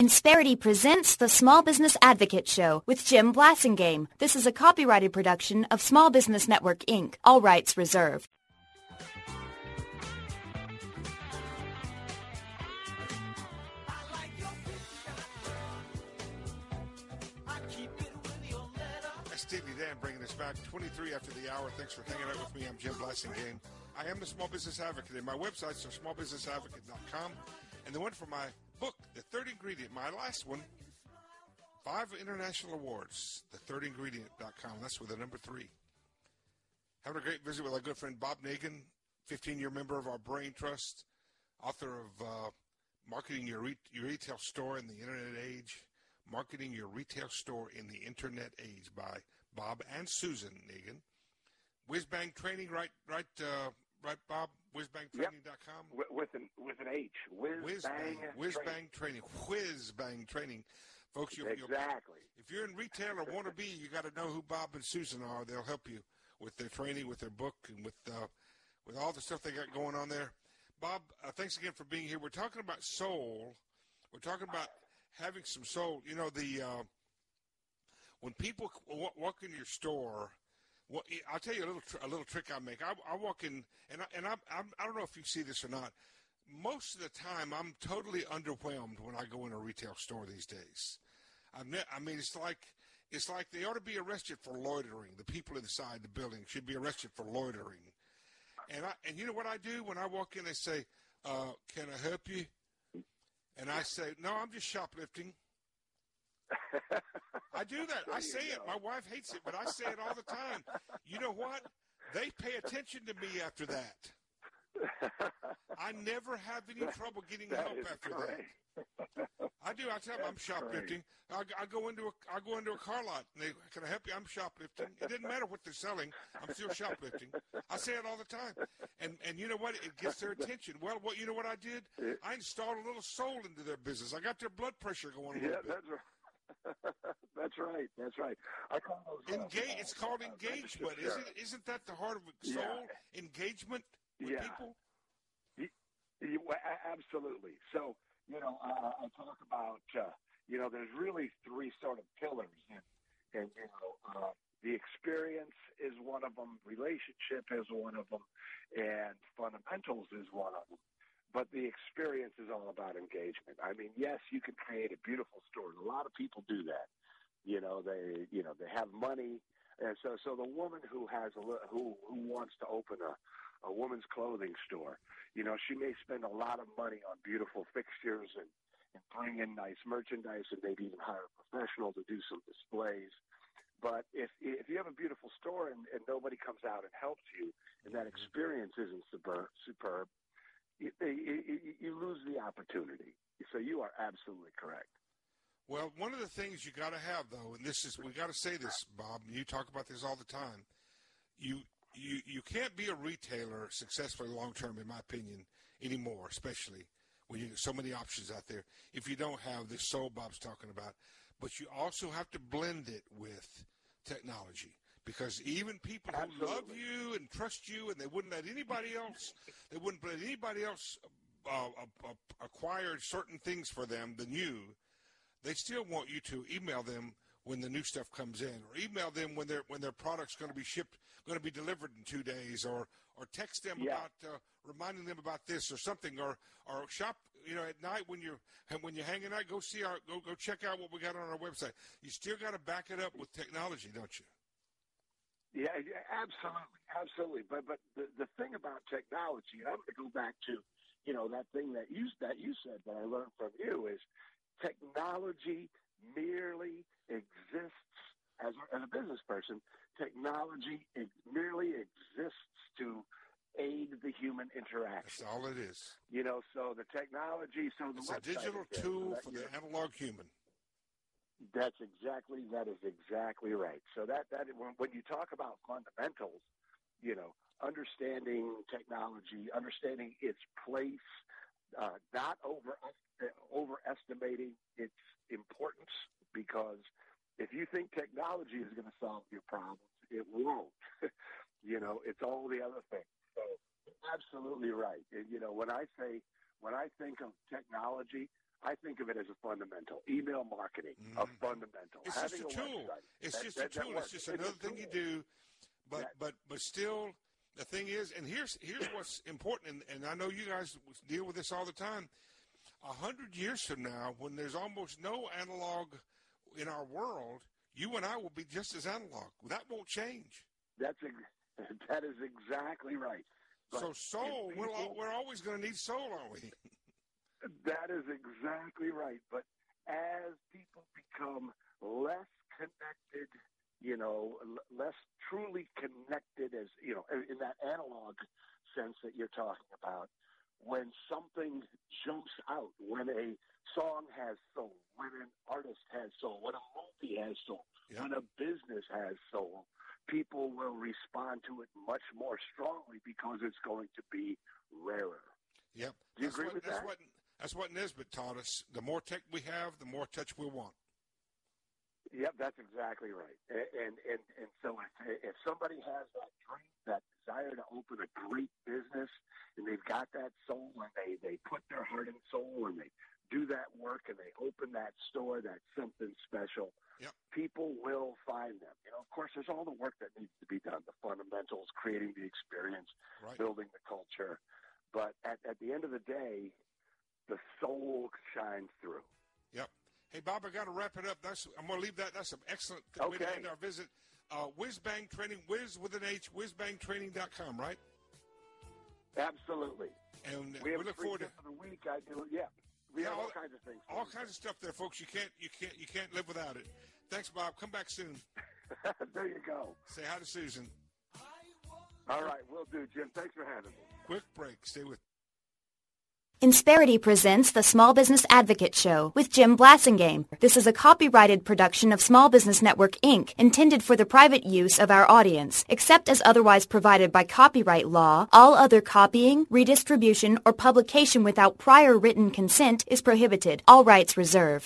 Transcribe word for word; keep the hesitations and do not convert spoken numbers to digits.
Insperity presents the Small Business Advocate Show with Jim Blasingame. This is a copyrighted production of Small Business Network, Incorporated. All rights reserved. Steely Dan bringing us back twenty-three after the hour. Thanks for hanging out with me. I'm Jim Blasingame. I am the Small Business Advocate, and my websites are small business advocate dot com. And the one for my book, The Third Ingredient, my last one, five international awards, the third ingredient dot com. That's with the number three. Having a great visit with our good friend Bob Nagin, fifteen-year member of our Brain Trust, author of uh, Marketing Your, Re- Your Retail Store in the Internet Age, Marketing Your Retail Store in the Internet Age by Bob and Susan Nagin. Whizbang Training, right, right, uh, right, Bob? whizbang training dot com. Yep. With an with an H. Whizbang. Whizbang Training. Whizbang Training. Folks, you exactly. If you're in retail or want to be, you got to know who Bob and Susan are. They'll help you with their training, with their book, and with uh, with all the stuff they got going on there. Bob, uh, thanks again for being here. We're talking about soul. We're talking about having some soul. You know, the uh, when people w- walk in your store, well, I'll tell you a little tr- a little trick I make. I, I walk in, and I, and I, I'm, I don't know if you see this or not. Most of the time, I'm totally underwhelmed when I go in a retail store these days. I'm ne- I mean, it's like it's like they ought to be arrested for loitering. The people inside the building should be arrested for loitering. And I and you know what I do when I walk in? They say, uh, "Can I help you?" And I say, "No, I'm just shoplifting." I do that. I say it. My wife hates it, but I say it all the time. You know what? They pay attention to me after that. I never have any trouble getting that help after great. that. I do. I tell them I'm shoplifting. I, I go into a I go into a car lot and they, can I help you? I'm shoplifting. It doesn't matter what they're selling. I'm still shoplifting. I say it all the time. And and you know what? It gets their attention. Well, what you know what I did? I installed a little soul into their business. I got their blood pressure going a yeah, little bit. That's right. That's right. That's right. I call those Engage. Uh, it's called uh, engagement, sure. isn't? Isn't that the heart of soul? Yeah. Engagement with yeah. people. You, you, absolutely. So you know, uh, I talk about uh, you know, there's really three sort of pillars, and, and you know, uh, the experience is one of them, relationship is one of them, and fundamentals is one of them. But the experience is all about engagement. I mean, yes, you can create a beautiful store, and a lot of people do that. You know, they you know they have money, and so so the woman who has a who who wants to open a a woman's clothing store, you know, she may spend a lot of money on beautiful fixtures and, and bring in nice merchandise, and maybe even hire a professional to do some displays. But if if you have a beautiful store and, and nobody comes out and helps you, and that experience isn't superb, superb You, you, you lose the opportunity. So you are absolutely correct. Well, one of the things you got to have, though, and this is we got to say this, Bob. You talk about this all the time. You you you can't be a retailer successfully long term, in my opinion, anymore. Especially when you get so many options out there. If you don't have this soul Bob's talking about, but you also have to blend it with technology. Because even people who Absolutely. love you and trust you, and they wouldn't let anybody else, they wouldn't let anybody else uh, uh, acquire certain things for them than you. They still want you to email them when the new stuff comes in, or email them when their when their product's going to be shipped, going to be delivered in two days, or or text them yeah. about uh, reminding them about this or something, or or shop. You know, at night when you're when you're hanging out, go see our go go check out what we got on our website. You still got to back it up with technology, don't you? Yeah, absolutely, absolutely. But but the, the thing about technology, and I'm going to go back to, you know, that thing that you that you said that I learned from you is technology merely exists as a, as a business person. Technology it merely exists to aid the human interaction. That's all it is. You know, so the technology, so the it's a digital tool for the analog human. That's exactly, that is exactly right. So that, that when, when you talk about fundamentals, you know, understanding technology, understanding its place, uh, not over uh, overestimating its importance, because if you think technology is going to solve your problems, it won't. You know, it's all the other things. So absolutely right. And, you know, when I say, when I think of technology, I think of it as a fundamental. Email marketing, mm-hmm. a fundamental. It's Having just a, a tool. Website, it's that, just that, a tool. It's just it's another thing you do. But that, but but still, the thing is, and here's here's what's important, and, and I know you guys deal with this all the time. A hundred years from now, when there's almost no analog in our world, you and I will be just as analog. That won't change. That's ex- that is exactly right. But so soul, people, we're we're always going to need soul, aren't we? That is exactly right. But as people become less connected, you know, l- less truly connected, as you know, in that analog sense that you're talking about. When something jumps out, when a song has soul, when an artist has soul, when a movie has soul, yep. when a business has soul, people will respond to it much more strongly because it's going to be rarer. Yep. Do you that's agree what, with that's that? What, that's what Nesbitt taught us. The more tech we have, the more touch we'll want. Yep, that's exactly right. And and, and, and so if, if somebody has that dream, that desire to open a great business, and they've got that soul, and they, they put their heart and soul, and they do that work, and they open that store, that's something special, yep. people will find them. You know, of course, there's all the work that needs to be done, the fundamentals, creating the experience, right. building the culture. But at, at the end of the day, the soul shines through. Yep. Hey, Bob, I got to wrap it up. That's I'm going to leave that. That's an excellent okay. way to end our visit. Uh, Whizbang Training, Whiz with an H, whizbang training dot com, right? Absolutely. And we, we look forward to the week. I do. Yeah, we yeah, have all, all kinds of things. All kinds of stuff there, folks. You can't, you can't, you can't live without it. Thanks, Bob. Come back soon. There you go. Say hi to Susan. All right, will do, Jim. Thanks for having me. Quick break. Stay with. Insperity presents the Small Business Advocate Show with Jim Blasingame. This is a copyrighted production of Small Business Network, Incorporated, intended for the private use of our audience. Except as otherwise provided by copyright law, all other copying, redistribution, or publication without prior written consent is prohibited. All rights reserved.